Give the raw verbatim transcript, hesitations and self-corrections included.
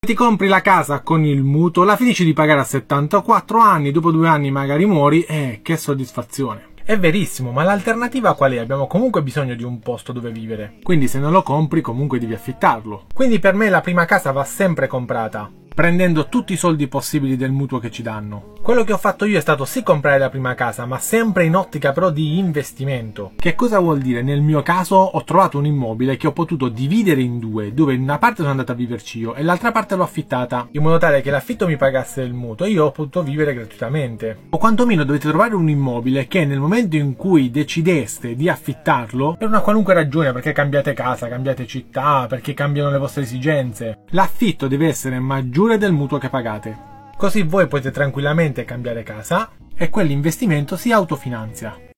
Ti compri la casa con il mutuo, la finisci di pagare a settantaquattro anni, dopo due anni magari muori, e che soddisfazione. È verissimo, ma l'alternativa qual è? Abbiamo comunque bisogno di un posto dove vivere. Quindi se non lo compri comunque devi affittarlo. Quindi per me la prima casa va sempre comprata, prendendo tutti i soldi possibili del mutuo che ci danno. Quello che ho fatto io è stato sì comprare la prima casa, ma sempre in ottica però di investimento. Che cosa vuol dire? Nel mio caso ho trovato un immobile che ho potuto dividere in due, dove in una parte sono andata a viverci io e l'altra parte l'ho affittata, in modo tale che l'affitto mi pagasse il mutuo e io ho potuto vivere gratuitamente. O quantomeno dovete trovare un immobile che nel momento in cui decideste di affittarlo, per una qualunque ragione, perché cambiate casa, cambiate città, perché cambiano le vostre esigenze, l'affitto deve essere maggiore del mutuo che pagate. Così voi potete tranquillamente cambiare casa e quell'investimento si autofinanzia.